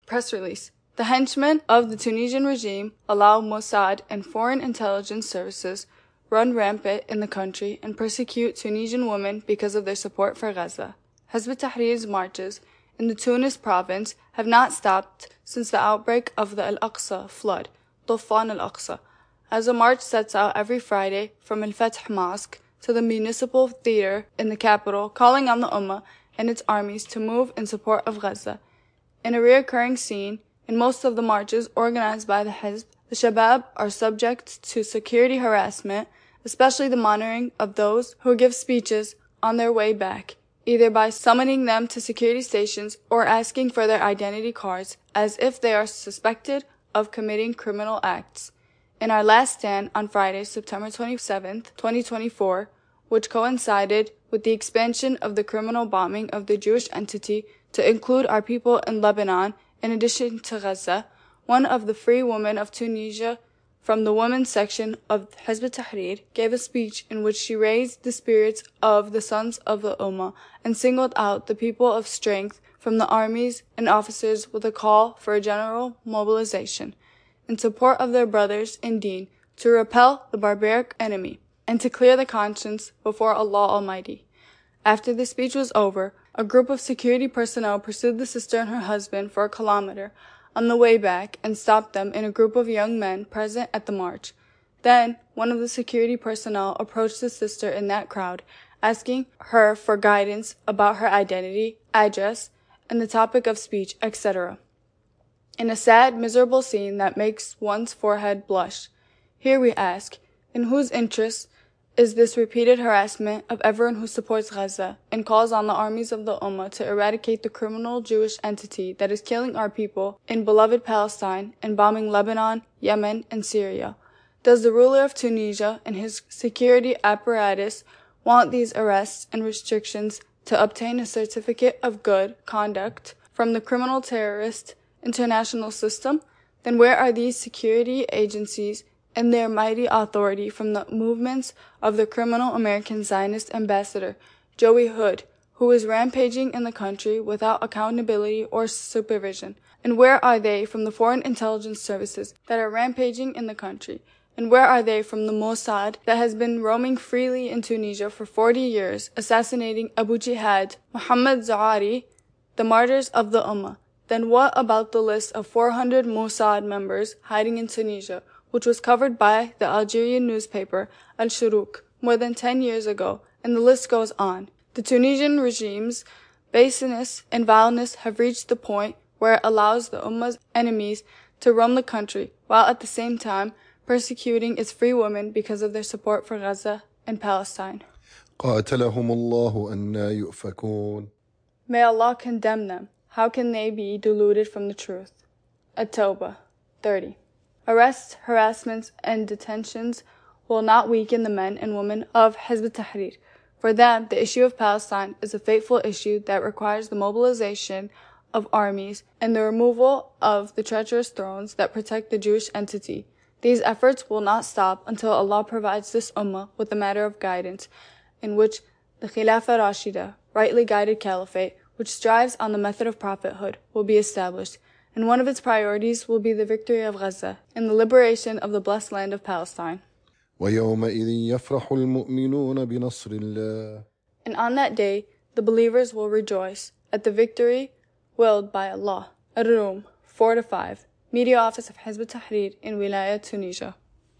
Press release. The henchmen of the Tunisian regime allow Mossad and foreign intelligence services run rampant in the country and persecute Tunisian women because of their support for Gaza. Hizb ut-Tahrir's marches in the Tunis province have not stopped since the outbreak of the Al-Aqsa flood, Tufan al-Aqsa, as a march sets out every Friday from Al-Fath Mosque to the municipal theater in the capital, calling on the Ummah and its armies to move in support of Gaza. In a recurring scene, in most of the marches organized by the Hizb, the Shabab are subject to security harassment, especially the monitoring of those who give speeches on their way back, either by summoning them to security stations or asking for their identity cards as if they are suspected of committing criminal acts. In our last stand on Friday, September 27, 2024, which coincided with the expansion of the criminal bombing of the Jewish entity to include our people in Lebanon, in addition to Gaza, one of the free women of Tunisia from the women's section of Hizb ut-Tahrir gave a speech in which she raised the spirits of the sons of the Ummah and singled out the people of strength from the armies and officers with a call for a general mobilization in support of their brothers in Deen to repel the barbaric enemy and to clear the conscience before Allah Almighty. After the speech was over, a group of security personnel pursued the sister and her husband for a kilometer on the way back and stopped them in a group of young men present at the march. Then, one of the security personnel approached the sister in that crowd, asking her for guidance about her identity, address, and the topic of speech, etc. In a sad, miserable scene that makes one's forehead blush, here we ask, in whose interest is this repeated harassment of everyone who supports Gaza and calls on the armies of the Ummah to eradicate the criminal Jewish entity that is killing our people in beloved Palestine and bombing Lebanon, Yemen, and Syria? Does the ruler of Tunisia and his security apparatus want these arrests and restrictions to obtain a certificate of good conduct from the criminal terrorist international system? Then where are these security agencies and their mighty authority from the movements of the criminal American Zionist ambassador, Joey Hood, who is rampaging in the country without accountability or supervision? And where are they from the foreign intelligence services that are rampaging in the country? And where are they from the Mossad that has been roaming freely in Tunisia for 40 years, assassinating Abu Jihad, Muhammad Za'ari, the martyrs of the Ummah? Then what about the list of 400 Mossad members hiding in Tunisia, which was covered by the Algerian newspaper Al-Shurouk more than 10 years ago, and the list goes on. The Tunisian regime's baseness and vileness have reached the point where it allows the Ummah's enemies to roam the country, while at the same time persecuting its free women because of their support for Gaza and Palestine. قاتلهم الله أنى يؤفكون. May Allah condemn them. How can they be deluded from the truth? At-Tawbah 30. Arrests, harassments, and detentions will not weaken the men and women of Hizb ut-Tahrir. For them, the issue of Palestine is a fateful issue that requires the mobilization of armies and the removal of the treacherous thrones that protect the Jewish entity. These efforts will not stop until Allah provides this Ummah with a matter of guidance in which the Khilafah Rashida, rightly guided caliphate, which strives on the method of prophethood, will be established, and one of its priorities will be the victory of Gaza and the liberation of the blessed land of Palestine. وَيَوْمَئِذٍ يَفْرَحُ الْمُؤْمِنُونَ بِنَصْرِ اللَّهِ. And on that day, the believers will rejoice at the victory willed by Allah. Ar-Rum 4-5, Media Office of Hizb ut-Tahrir in Wilayah, Tunisia.